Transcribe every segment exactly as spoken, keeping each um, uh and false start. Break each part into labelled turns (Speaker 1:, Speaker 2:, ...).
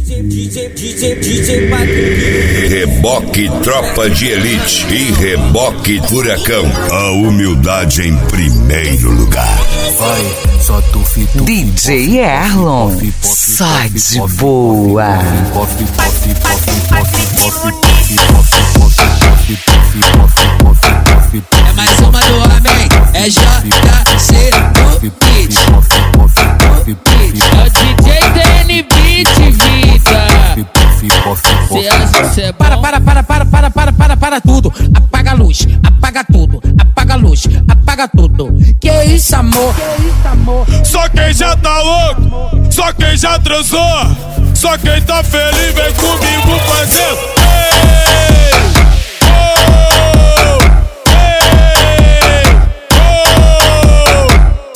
Speaker 1: DJ, DJ, DJ Patrick.
Speaker 2: Reboque Tropa de Elite e Reboque Furacão. A humildade em primeiro lugar.
Speaker 3: Vai, só tu fito.
Speaker 4: D J Erlon, só de boa.
Speaker 1: É mais uma do homem, é J C no beat. É o D J D N Beat, vida.
Speaker 5: Para, para, para, para, para, para, para, para tudo. Apaga a luz, apaga tudo, apaga a luz, apaga tudo. Que isso, amor? Que isso, amor?
Speaker 6: Só quem já tá louco, só quem já transou, só quem tá feliz vem comigo fazer. Ei, oh, ei, oh,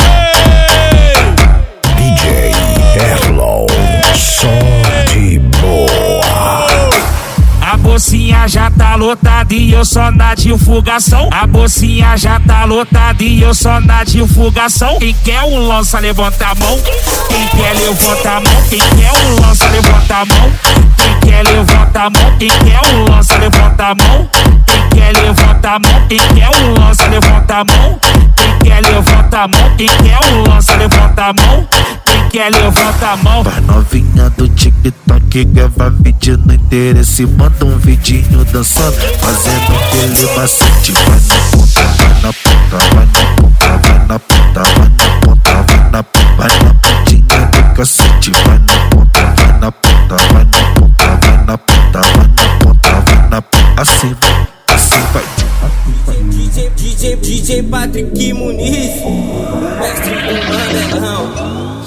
Speaker 6: ei.
Speaker 2: D J Erlon, só de boa.
Speaker 7: A bolsinha já tá lotada e eu só na divulgação. A bolsinha já tá lotada e eu só na divulgação. Quem quer um lança, levanta a mão. Quem quer, levanta a mão. Quem quer um lança, levanta a mão. Quem quer, levanta a mão. Quem quer um lança, levanta a mão. Quem quer, levanta a mão. Quem quer um lança, levanta a mão. Quem quer, levanta a mão. Quem quer um lança, levanta a mão. Quem quer, levanta a mão.
Speaker 3: Pra novinha do TikTok, grava vídeo no interesse. Manda um vidinho dançando, fazendo aquele macete. Vai na ponta, vai na ponta, vai na ponta, vai na ponta, vai na ponta, vai na ponta, vai na pontinha do cacete. Vai na ponta, vai na ponta, vai na ponta, vai na ponta, vai na ponta, vai na ponta. Assim vai, assim vai.
Speaker 1: DJ, DJ, DJ Patrick Muniz, mestre do Mandelão.